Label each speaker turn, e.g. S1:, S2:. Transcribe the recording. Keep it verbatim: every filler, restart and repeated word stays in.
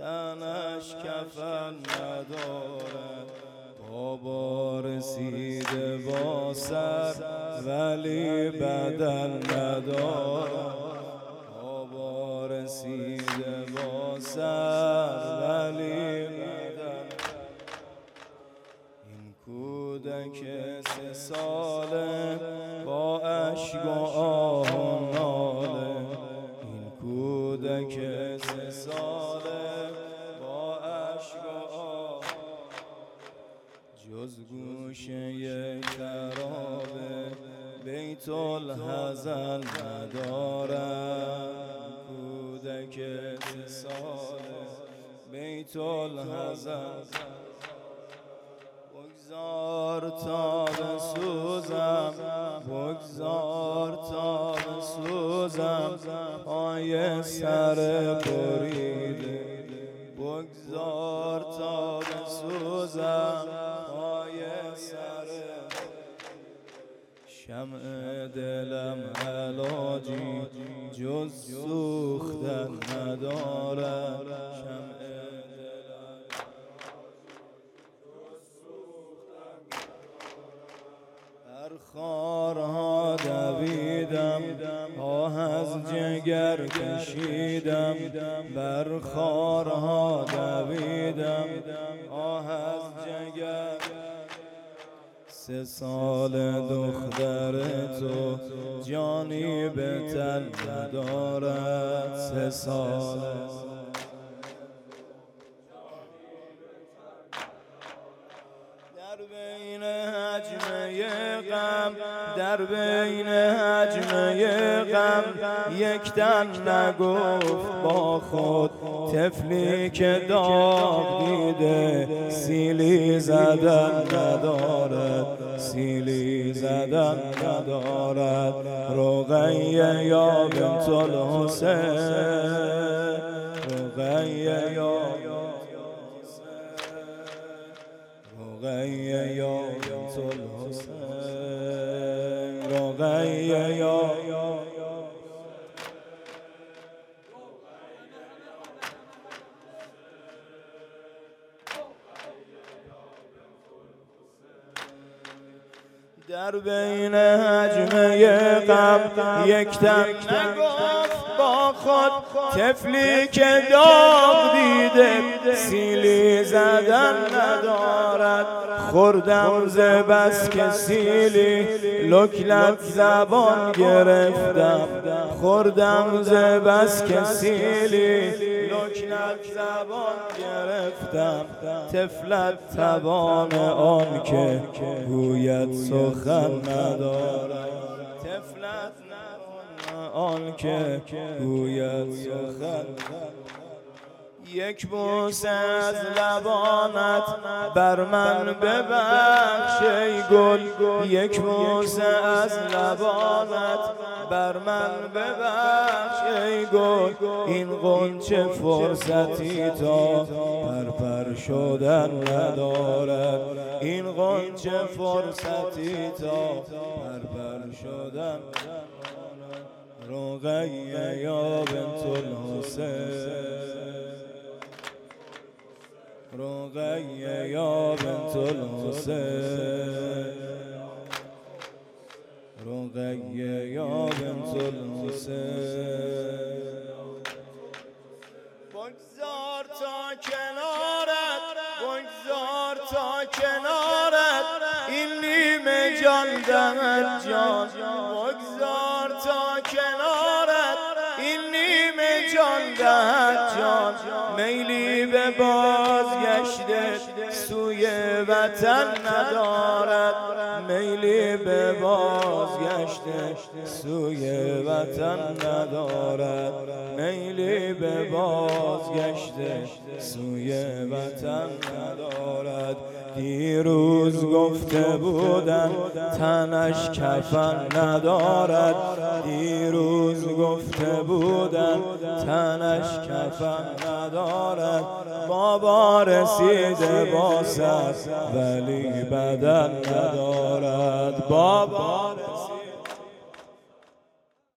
S1: تنش کفن ندارد. بابا رسیده با سر ولی بدن ندارد. بابا رسیده با سر ولی بدن. این کودک سه ساله با اشک و آه و ناله. این کودک سه ساله با اشک و آه جز گوشه خرابه بیت الحزن ندارد. کودک سه ساله بیت الحزن. بگذار تا بسوزم بگذار تا بسوزم پای سر بریده. بگذار تا بسوزم پای سر. شمع دلم علاجی جز سوختن ندارد. شمع بر خارها دویدم آه از جگر کشیدم. بر خارها دویدم آه از جگر. سه سال دختر تو جانی به تن ندارد. سه سال در بین حجمه غم در بین حجمه غم یک تن نگفت با خود. طفلی که داغ دیده سیلی زدن ندارد. سیلی زدن ندارد. رقیه یا بنت الحسین رقیه یا رقیه یا بنت الحسین رقیه یا در بین حجمه غم یک تن نگفت با خود. طفلی که داغ دیده سیلی زدن ندارد. خوردم ز بس که سیلی لکلک زبان گرفتم. خوردم ز بس که سیلی لکلک زبان گرفتم. طفلت توان آن که گوید سخن ندارد. طفلت آن که گوید سخن. یک بوسه از لبانت بر من ببخش ای گل. یک بوسه از لبانت بر من ببخش ای گل. این غنچه فرصتی تا پرپر شدن ندارد. این غنچه فرصتی تا پرپر شدن. رقیه یا بنت الحسین رقیه یا بنت الحسین رقیه یا بنت الحسین. بگذار تا کنارت بگذار تا کنارت این نیمه جان دهد جان. بگذار تا کنارت این نیمه جان دهد جان. میلی به بازگشته سوی وطن ندارد. میلی به بازگشته سوی وطن ندارد. میلی به بازگشته سوی وطن ندارد. دیروز گفته بودن تنش کفن ندارد. دیروز گفته بودن تنش کفن ندارد. بابا رسیده با سر ولی بدن ندارد. بابا